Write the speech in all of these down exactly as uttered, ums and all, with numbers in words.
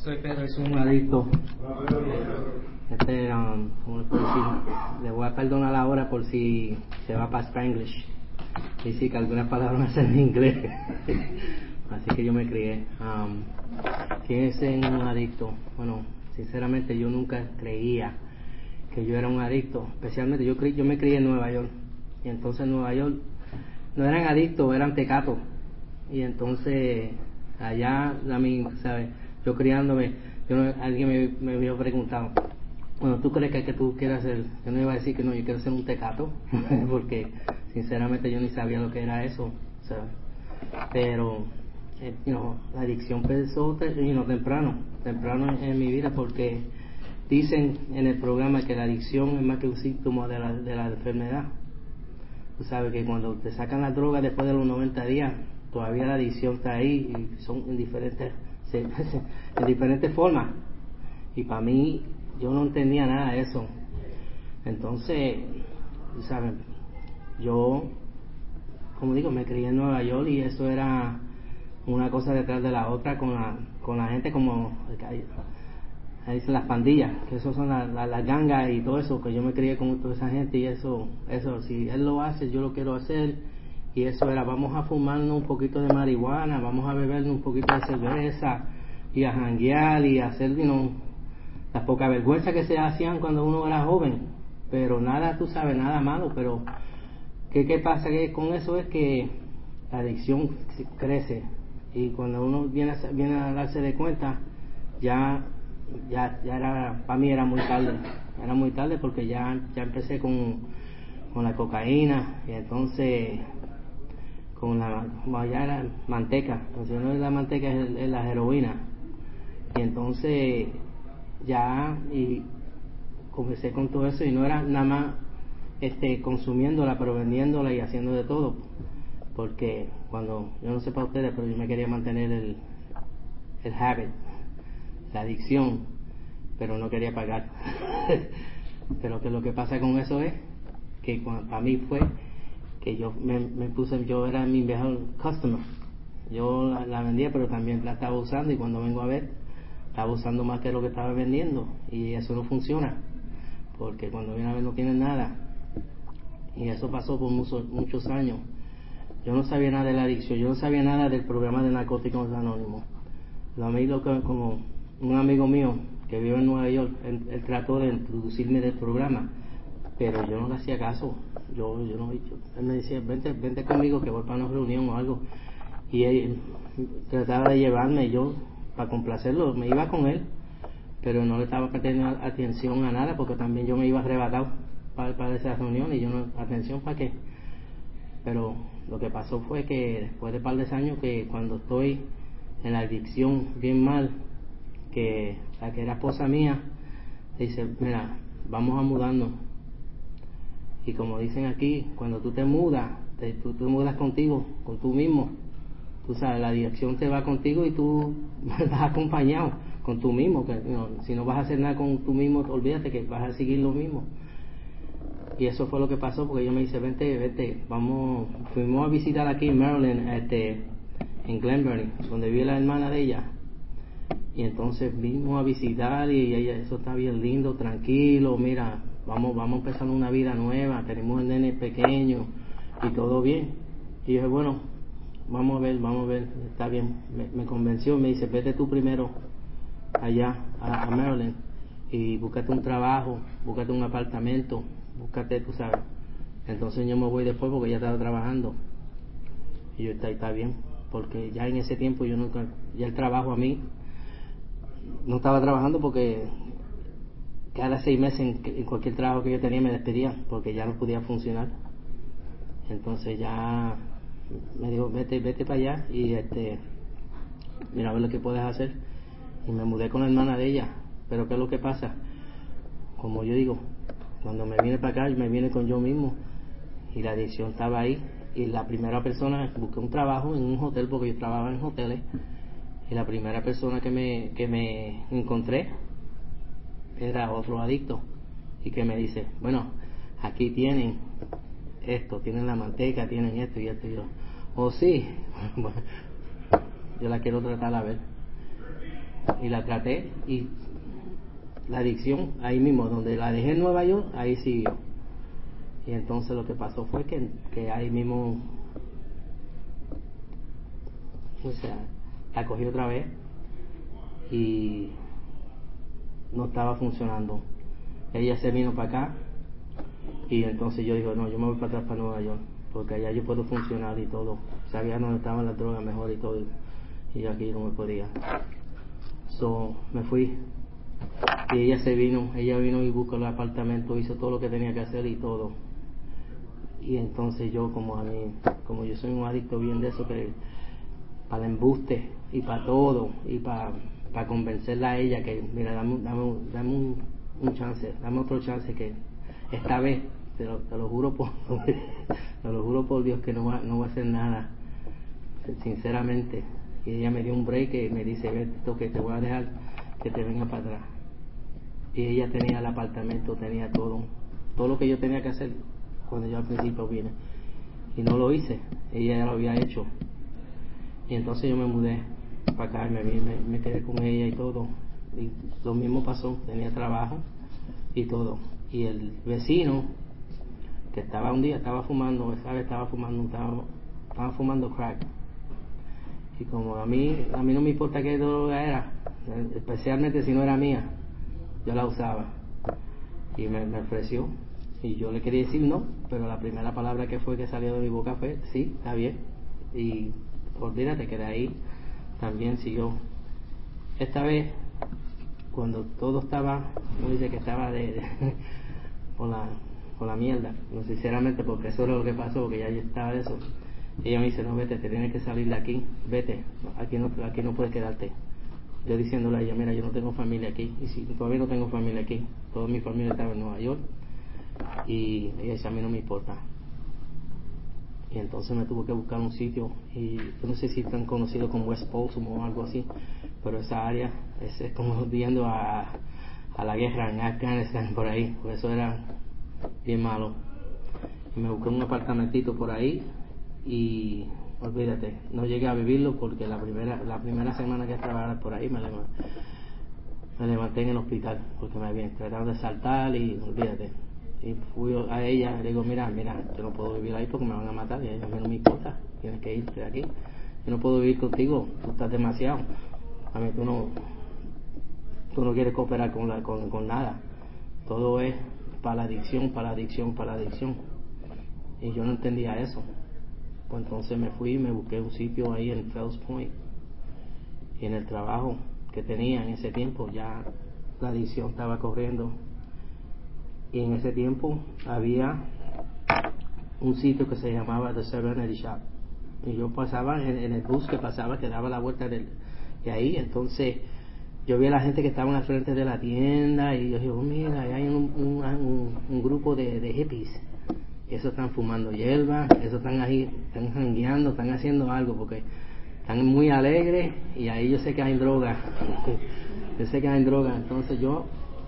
Soy Pedro y soy un adicto. Este, um, ¿cómo le puedo decir? Le voy a perdonar ahora por si se va para Spanglish. Y sí, que algunas palabras van a ser en inglés. Así que yo me crié. Um, ¿Quién es un adicto? Bueno, sinceramente yo nunca creía que yo era un adicto. Especialmente yo, cre- yo me crié en Nueva York. Y entonces en Nueva York no eran adictos, eran tecatos. Y entonces allá, a mí, ¿sabes? Yo criándome, yo no- alguien me, me había preguntado, bueno, ¿tú crees que, que tú quieras ser? Yo no iba a decir que no, yo quiero ser un tecato, porque sinceramente yo ni sabía lo que era eso, ¿sabes? Pero, eh, you know, la adicción empezó te- you know, temprano, temprano en, en mi vida, porque dicen en el programa que la adicción es más que un síntoma de la, de la enfermedad. Tú sabes que cuando te sacan la droga después de los noventa días, todavía la adicción está ahí y son en diferentes, se- en diferentes formas. Y para mí, yo no entendía nada de eso. Entonces, tú sabes, yo, como digo, me crié en Nueva York y eso era una cosa detrás de la otra con la, con la gente como, ahí dicen las pandillas, que eso son las la, las gangas y todo eso, que yo me crié con toda esa gente y eso, eso, si él lo hace, yo lo quiero hacer, y eso era, vamos a fumarnos un poquito de marihuana, vamos a bebernos un poquito de cerveza, y a janguear, y a hacer, you know, las poca vergüenza que se hacían cuando uno era joven, pero nada, tú sabes, nada malo, pero, ¿qué, qué pasa que con eso? Es que la adicción crece, y cuando uno viene a, viene a darse de cuenta, ya ya ya era, para mí era muy tarde, era muy tarde porque ya ya empecé con con la cocaína y entonces con la, bueno, ya era manteca, entonces no es la manteca, es, es la heroína, y entonces ya y comencé con todo eso y no era nada más este consumiéndola, pero vendiéndola y haciendo de todo, porque cuando, yo no sé para ustedes, pero yo me quería mantener el el habit, la adicción, pero no quería pagar. Pero que lo que pasa con eso es que cuando, para mí fue que yo me, me puse, yo era mi mejor customer. Yo la, la vendía, pero también la estaba usando, y cuando vengo a ver, estaba usando más que lo que estaba vendiendo, y eso no funciona, porque cuando viene a ver no tienen nada. Y eso pasó por muchos, muchos años. Yo no sabía nada de la adicción, yo no sabía nada del programa de Narcóticos Anónimos. Lo a mí lo que, como un amigo mío que vive en Nueva York, él, él trató de introducirme del programa, pero yo no le hacía caso. Yo, yo no, yo, él me decía, vente, vente conmigo que voy para una reunión o algo, y él trataba de llevarme, yo para complacerlo me iba con él, pero no le estaba prestando atención a nada, porque también yo me iba arrebatado para, para esa reunión, y yo no, atención para qué. Pero lo que pasó fue que después de un par de años, que cuando estoy en la adicción bien mal, que la que era esposa mía dice, mira, vamos a mudarnos, y como dicen aquí, cuando tú te mudas, te, tú te mudas contigo, con tú mismo, tú sabes, la adicción te va contigo y tú vas acompañado con tú mismo, que no, si no vas a hacer nada con tú mismo, olvídate que vas a seguir lo mismo. Y eso fue lo que pasó, porque yo me dice, vente, vente, vamos, fuimos a visitar aquí en Maryland, este, en Glen Burnie, donde vive la hermana de ella, y entonces vimos a visitar, y ella, eso está bien lindo, tranquilo, mira, vamos, vamos a empezar una vida nueva, tenemos el nene pequeño, y todo bien. Y yo dije, bueno, vamos a ver, vamos a ver, está bien, me, me convenció, me dice, vete tú primero allá a, a Maryland, y búscate un trabajo, búscate un apartamento, búscate, tú sabes. Entonces yo me voy después porque ya estaba trabajando, y yo, está, está bien, porque ya en ese tiempo yo nunca, ya el trabajo a mí, no estaba trabajando porque cada seis meses en, en cualquier trabajo que yo tenía me despedían, porque ya no podía funcionar. Entonces ya me dijo, vete, vete para allá y este, mira a ver lo que puedes hacer. Y me mudé con la hermana de ella. Pero ¿qué es lo que pasa? Como yo digo, cuando me vine para acá, me vine con yo mismo, y la adicción estaba ahí. Y la primera persona, busqué un trabajo en un hotel, porque yo trabajaba en hoteles, y la primera persona que me, que me encontré era otro adicto, y que me dice, bueno, aquí tienen esto, tienen la manteca, tienen esto y esto, y yo, oh sí, bueno, yo la quiero tratar a ver. y la traté, y la adicción ahí mismo, donde la dejé en Nueva York, ahí siguió. Y entonces lo que pasó fue que, que ahí mismo, o sea, la cogí otra vez y no estaba funcionando. Ella se vino para acá y entonces yo digo, no, yo me voy para atrás para Nueva York, porque allá yo puedo funcionar y todo. Sabía dónde estaban las drogas mejor y todo, y yo aquí no me podía. So, me fui y ella se vino, ella vino y buscó el apartamento, hizo todo lo que tenía que hacer y todo. Y entonces yo, como a mí, como yo soy un adicto bien de eso, que para el embuste y para todo, y para, para convencerla a ella que, mira, dame, dame, dame un, un chance, dame otro chance, que esta vez, te lo, te lo juro por te lo juro por Dios que no va, no va a hacer nada, sinceramente. Y ella me dio un break y me dice, Beto, que te voy a dejar que te venga para atrás. Y ella tenía el apartamento, tenía todo, todo lo que yo tenía que hacer cuando yo al principio vine, y no lo hice, ella ya lo había hecho. Y entonces yo me mudé para acá y me, me, me quedé con ella y todo, y lo mismo pasó, tenía trabajo y todo. Y el vecino que estaba un día, estaba fumando, ¿sabes? Estaba fumando, estaba, estaba fumando crack. Y como a mí, a mí no me importa qué droga era, especialmente si no era mía, yo la usaba. Y me, me ofreció, y yo le quería decir no, pero la primera palabra que fue que salió de mi boca fue, sí, está bien. Y olvídate que de ahí también siguió. Esta vez, cuando todo estaba, como dice que estaba de, de con la con la mierda, no sinceramente, porque eso era lo que pasó, porque ya yo estaba de eso. Ella me dice, no, vete, te tienes que salir de aquí, vete, aquí no, aquí no puedes quedarte. Yo diciéndole a ella, mira, yo no tengo familia aquí, y si todavía no tengo familia aquí, toda mi familia estaba en Nueva York, y ella dice, a mí no me importa. Y entonces me tuve que buscar un sitio, y yo no sé si están conocidos como West Folsom o algo así, pero esa área es, es como viendo a, a la guerra en Afganistán, por ahí, por eso era bien malo. Y me busqué un apartamentito por ahí, y olvídate, no llegué a vivirlo porque la primera la primera semana que trabajaba por ahí me levanté, me levanté en el hospital porque me habían tratado de saltar, y olvídate. Y fui a ella, le digo, mira, mira, yo no puedo vivir ahí porque me van a matar. Y a ella, a mí no me importa, tienes que irte de aquí. Yo no puedo vivir contigo, tú estás demasiado. A mí tú no, tú no quieres cooperar con, la, con, con nada. Todo es para la adicción, para la adicción, para la adicción. Y yo no entendía eso. Pues entonces me fui y me busqué un sitio ahí en Fells Point. Y en el trabajo que tenía en ese tiempo ya la adicción estaba corriendo. Y en ese tiempo había un sitio que se llamaba The Serenity Shop. Y yo pasaba en, en el bus que pasaba, que daba la vuelta del, de ahí. Entonces yo vi a la gente que estaban al frente de la tienda, y yo dije, oh, mira, ahí hay un, un, un, un grupo de, de hippies. Y esos están fumando hierba, esos están ahí, están jangueando, están haciendo algo, porque están muy alegres, y ahí yo sé que hay droga. Yo sé que hay droga. Entonces yo,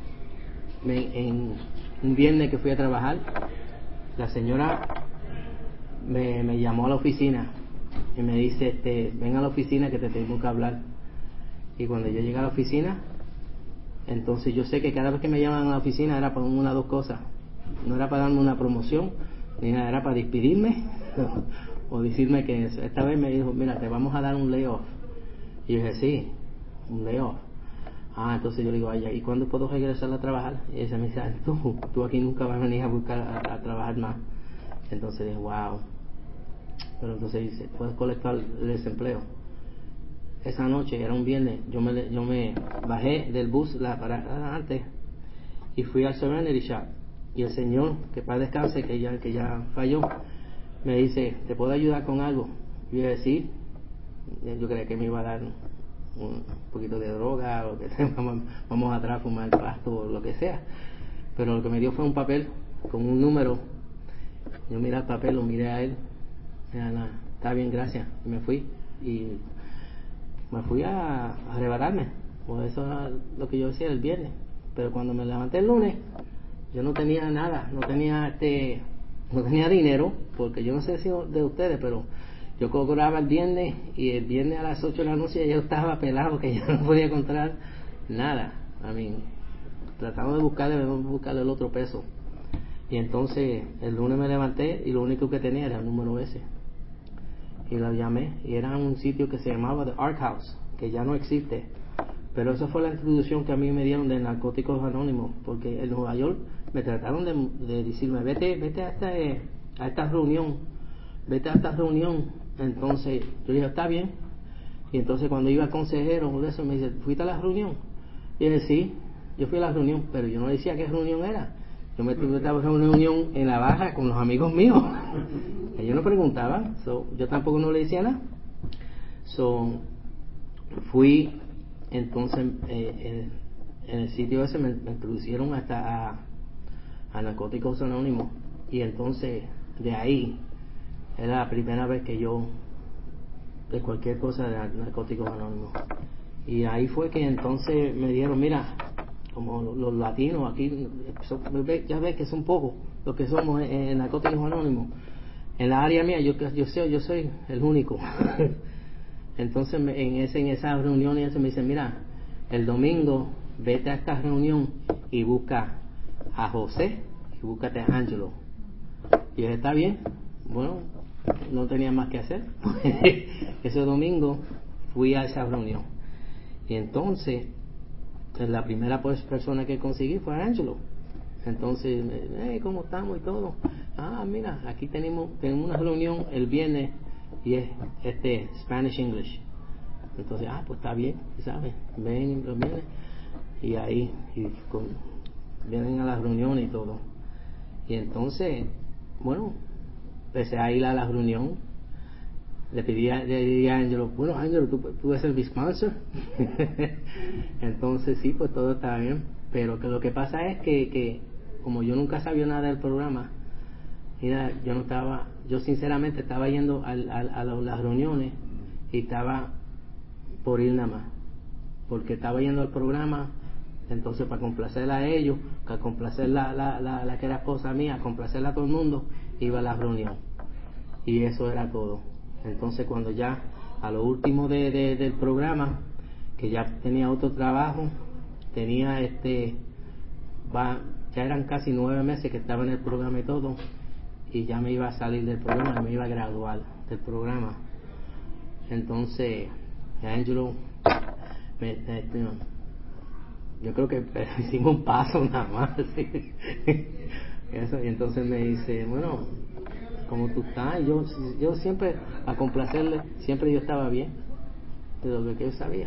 me, en un viernes que fui a trabajar, la señora me, me llamó a la oficina y me dice, este, ven a la oficina que te tengo que hablar. Y cuando yo llegué a la oficina, entonces yo sé que cada vez que me llaman a la oficina era para una o dos cosas. No era para darme una promoción, ni nada, era para despedirme o decirme que eso. Esta vez me dijo, mira, te vamos a dar un layoff. Y yo dije, sí, un layoff. Ah, entonces yo le digo a ella, ¿y cuándo puedo regresar a trabajar? Y ella me dice, tú, tú aquí nunca vas a venir a buscar a, a trabajar más. Entonces dije, wow. Pero entonces dice, puedes colectar el desempleo. Esa noche, era un viernes, yo me, yo me bajé del bus la parada antes y fui al Serenity Shop. Y el señor, que para descanse, que ya, que ya falló, me dice, ¿te puedo ayudar con algo? Y yo dije, sí. Yo creía que me iba a dar un poquito de droga, o que vamos, vamos atrás a fumar pasto o lo que sea. Pero lo que me dio fue un papel con un número. Yo miré el papel, lo miré a él. Mira, nada, está bien, gracias. Y me fui. Y me fui a, a arrebatarme. Pues eso era lo que yo decía el viernes. Pero cuando me levanté el lunes, yo no tenía nada, no tenía este, no tenía dinero, porque yo no sé si de ustedes, pero yo cobraba el viernes y el viernes a las ocho de la noche yo estaba pelado, que ya no podía encontrar nada. A mí, trataba de buscarle, de buscarle el otro peso. Y entonces el lunes me levanté y lo único que tenía era el número ese. Y lo llamé y era un sitio que se llamaba The Ark House, que ya no existe. Pero esa fue la introducción que a mí me dieron de Narcóticos Anónimos, porque en Nueva York me trataron de, de decirme, vete, vete a esta, a esta reunión, vete a esta reunión. Entonces yo dije, está bien. Y entonces cuando iba al consejero de eso me dice, ¿fuiste a la reunión? Y dije, sí, yo fui a la reunión, pero yo no decía qué reunión era. Yo me tuve a una reunión en la baja con los amigos míos. Ellos no preguntaban, so, yo tampoco no le decía nada. So, fui, entonces, eh, en, en el sitio ese me, me introducieron hasta a, a Narcóticos Anónimos. Y entonces, de ahí, era la primera vez que yo, de cualquier cosa de Narcóticos Anónimos. Y ahí fue que entonces me dijeron, mira, como los latinos aquí, son, ya ves que son pocos los que somos en, en Narcóticos Anónimos. En la área mía, yo yo sé, yo soy el único. Entonces en ese en esa reunión y eso me dicen, mira, el domingo vete a esta reunión y busca a José y búscate a Ángelo. Y yo dije, está bien. Bueno, no tenía más que hacer. Ese domingo fui a esa reunión. Y entonces la primera pues, persona que conseguí fue a Ángelo. Entonces, hey, ¿cómo estamos y todo? Ah, mira, aquí tenemos, tenemos una reunión el viernes y es este Spanish English. Entonces, ah, pues está bien, ¿sabes? Ven los viernes y ahí y con, vienen a la reunión y todo. Y entonces, bueno, empecé a ir a la reunión. Le pedí a, le pedí a Ángelo, bueno, Ángelo, ¿tú, tú eres el sponsor? Entonces, sí, pues todo está bien. Pero que lo que pasa es que, que como yo nunca sabía nada del programa, mira, yo no estaba, yo sinceramente estaba yendo al, al, a las reuniones y estaba por ir nada más, porque estaba yendo al programa, entonces para complacer a ellos, para complacer la, la, la, la que era esposa mía, complacerla a todo el mundo, iba a la reunión. Y eso era todo. Entonces cuando ya a lo último de, de, del programa, que ya tenía otro trabajo, tenía este, va, ya eran casi nueve meses que estaba en el programa y todo, y ya me iba a salir del programa, me iba a graduar del programa. Entonces Angelo me, me, yo creo que hicimos un paso nada más, ¿sí? Eso, y entonces me dice, bueno, ¿cómo tú estás? Y yo, yo siempre, a complacerle, siempre yo estaba bien, de lo que yo sabía.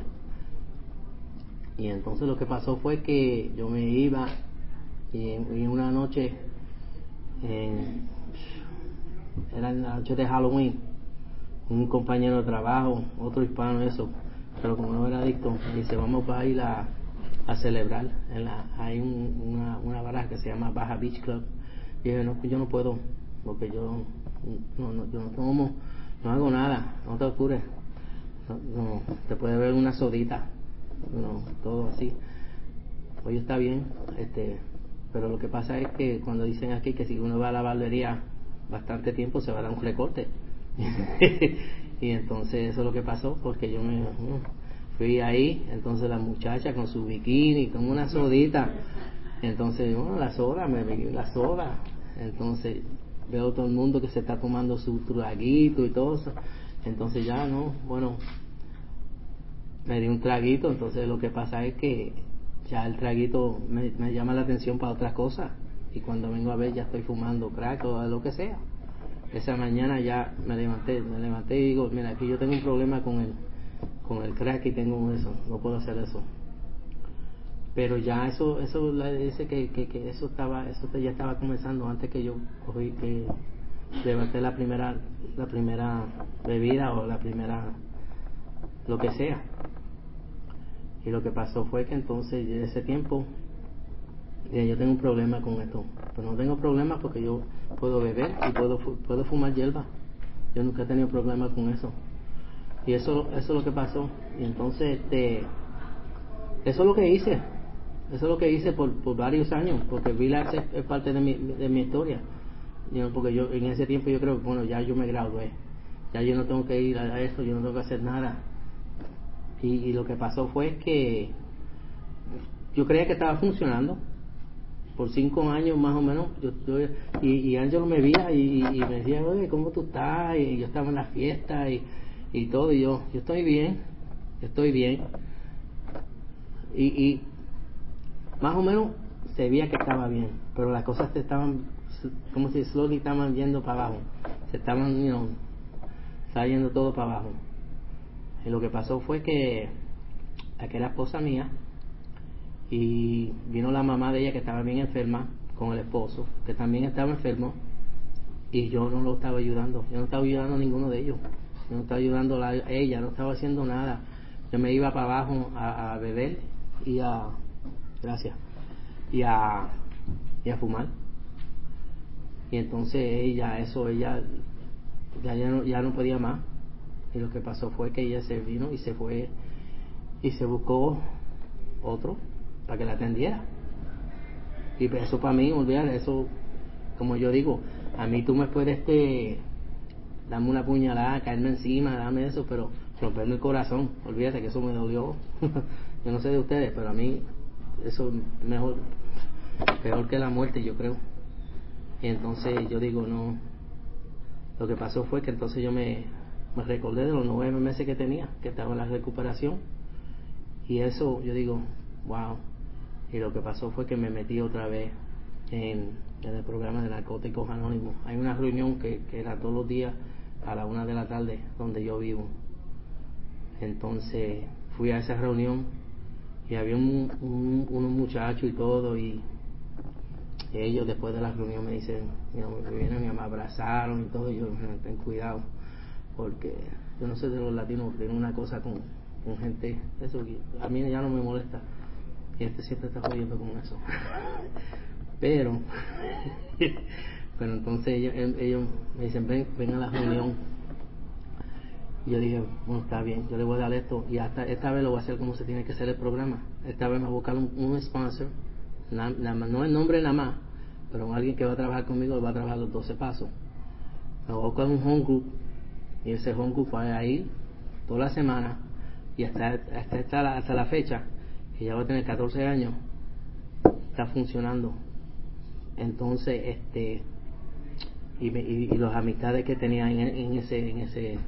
Y entonces lo que pasó fue que yo me iba y en, y una noche, en, era la noche de Halloween, un compañero de trabajo, otro hispano, eso, pero como no era adicto, me dice, vamos a ir a, a celebrar. En la, hay un, una, una baraja que se llama Baja Beach Club. Y dije, no, yo no puedo, porque yo no, no, yo no tomo, no hago nada, no te apures, no, no, te puede ver una sodita, no, todo así. Oye, está bien, este, pero lo que pasa es que cuando dicen aquí que si uno va a la barbería bastante tiempo se va a dar un recorte. Y entonces eso es lo que pasó, porque yo me fui ahí, entonces la muchacha con su bikini, con una sodita, entonces bueno, la soda, me bebí la soda, entonces veo todo el mundo que se está tomando su traguito y todo eso, entonces ya no, bueno, me di un traguito, entonces lo que pasa es que ya el traguito me, me llama la atención para otras cosas, y cuando vengo a ver ya estoy fumando crack o lo que sea. Esa mañana ya me levanté, me levanté y digo, mira, aquí yo tengo un problema con el, con el crack y tengo eso, no puedo hacer eso. Pero ya eso, eso le dice que, que, que eso estaba, eso ya estaba comenzando antes que yo cogí, que levanté la primera, la primera bebida o la primera, lo que sea. Y lo que pasó fue que entonces, en ese tiempo, yo tengo un problema con esto, pero no tengo problema porque yo puedo beber y puedo puedo fumar hierba. Yo nunca he tenido problemas con eso. Y eso eso es lo que pasó. Y entonces este eso es lo que hice. Eso es lo que hice por, por varios años, porque Village es, es parte de mi de mi historia. You know, porque yo en ese tiempo yo creo, bueno, ya yo me gradué. ya yo no tengo que ir a eso, yo no tengo que hacer nada. Y, y lo que pasó fue que yo creía que estaba funcionando por cinco años más o menos. Yo, yo y, y Ángelo me veía y, y me decía, oye, ¿cómo tú estás? Y yo estaba en la fiesta y, y todo, y yo, yo estoy bien, yo estoy bien. Y, y más o menos se veía que estaba bien, pero las cosas se estaban, como si slowly estaban yendo para abajo, se estaban, you know, estaba yendo todo para abajo. Y lo que pasó fue que aquella esposa mía, y vino la mamá de ella que estaba bien enferma con el esposo que también estaba enfermo, y yo no lo estaba ayudando, yo no estaba ayudando a ninguno de ellos, yo no estaba ayudando a ella, no estaba haciendo nada. Yo me iba para abajo a, a beber y a gracias y a y a fumar, y entonces ella eso ella ya, ya no ya no podía más, y lo que pasó fue que ella se vino y se fue y se buscó otro para que la atendiera. Y pues eso para mí, olvidar eso, como yo digo, a mí tú me puedes este darme una puñalada, caerme encima, dame eso, pero romperme el corazón, olvídate que eso me dolió. Yo no sé de ustedes, pero a mí eso es mejor, peor que la muerte, yo creo. Y entonces yo digo, no, lo que pasó fue que entonces yo me, me recordé de los nueve meses que tenía, que estaba en la recuperación, y eso yo digo, wow. Y lo que pasó fue que me metí otra vez en, en el programa de Narcóticos Anónimos. Hay una reunión que, que era todos los días a la una de la tarde donde yo vivo. Entonces fui a esa reunión y había un, un, unos muchachos y todo, y ellos después de la reunión me dicen, me vienen y me abrazaron y todo, y yo, ten cuidado, porque yo no sé de los latinos, tienen una cosa con, con gente, eso a mí ya no me molesta, y este siempre está jodiendo con eso. pero pero entonces ellos, ellos me dicen, ven, ven a la reunión. Y yo dije, bueno, está bien, yo le voy a dar esto, y hasta esta vez lo voy a hacer como se tiene que hacer el programa. Esta vez me voy a buscar un, un sponsor, na, na, no el nombre nada más, pero alguien que va a trabajar conmigo, va a trabajar los doce pasos. Me voy a buscar un home group, y ese home group va a ir toda la semana, y hasta, hasta, hasta, la, hasta la fecha, que ya va a tener catorce años, está funcionando. Entonces, este, y, me, y, y las amistades que tenía en, en ese, en ese,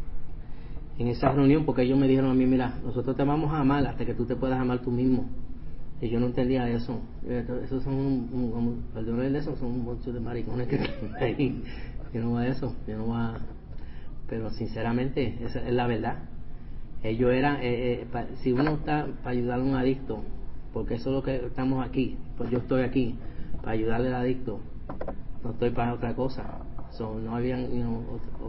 en esa reunión, porque ellos me dijeron a mí, mira, nosotros te vamos a amar hasta que tú te puedas amar tú mismo. Y yo no entendía eso. Esos son, un, un, un, perdón de eso, son un montón de maricones que están ahí. Yo no voy a eso, yo no voy a, pero sinceramente, esa es la verdad. Ellos eran, eh, eh, pa, si uno está para ayudar a un adicto, porque eso es lo que estamos aquí, pues yo estoy aquí para ayudarle al adicto, no estoy para otra cosa. So, no habían, you know,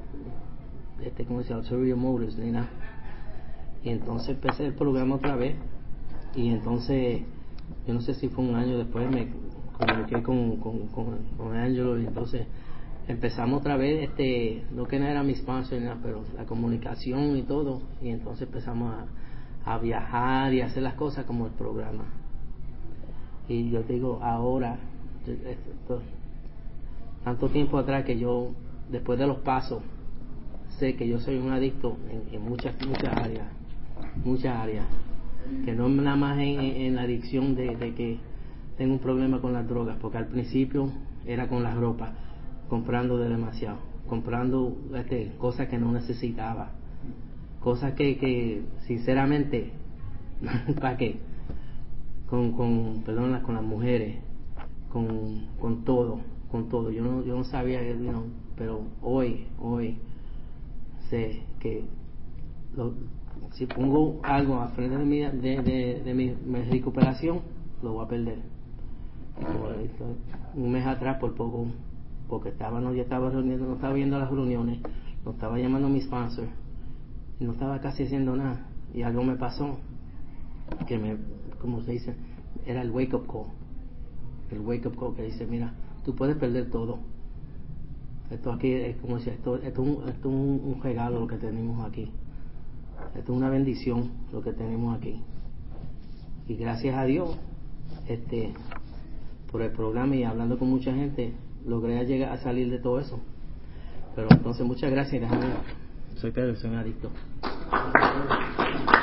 este, como se llama, ulterior motives ni nada. Y entonces empecé el programa otra vez, y entonces yo no sé si fue un año después me comuniqué con con, con, con Angelo, y entonces empezamos otra vez, este no que no era mi sponsor nada, pero la comunicación y todo, y entonces empezamos a, a viajar y a hacer las cosas como el programa. Y yo digo ahora, esto, tanto tiempo atrás, que yo después de los pasos sé que yo soy un adicto en, en muchas muchas áreas, muchas áreas, que no nada más en, en, en la adicción de, de que tengo un problema con las drogas, porque al principio era con las ropas, comprando de demasiado, comprando este, cosas que no necesitaba, cosas que, que sinceramente, ¿para qué? Con, con, perdón, con las mujeres, con, con todo, con todo. Yo no, yo no sabía, you know, pero hoy, hoy sé que lo, si pongo algo a frente de mi, de, de, de mi, mi recuperación, lo voy a perder. Un mes atrás, por poco, porque estaba, no, yo estaba reuniendo, no estaba viendo las reuniones, no estaba llamando a mi sponsor, y no estaba casi haciendo nada, y algo me pasó que me, como se dice, era el wake up call, el wake up call que dice, mira, tú puedes perder todo. Esto aquí es como si esto, esto, esto es un, un regalo lo que tenemos aquí. Esto es una bendición lo que tenemos aquí. Y gracias a Dios, este, por el programa y hablando con mucha gente, logré llegar a salir de todo eso. Pero entonces muchas gracias, déjame Soy Pedro, soy un adicto.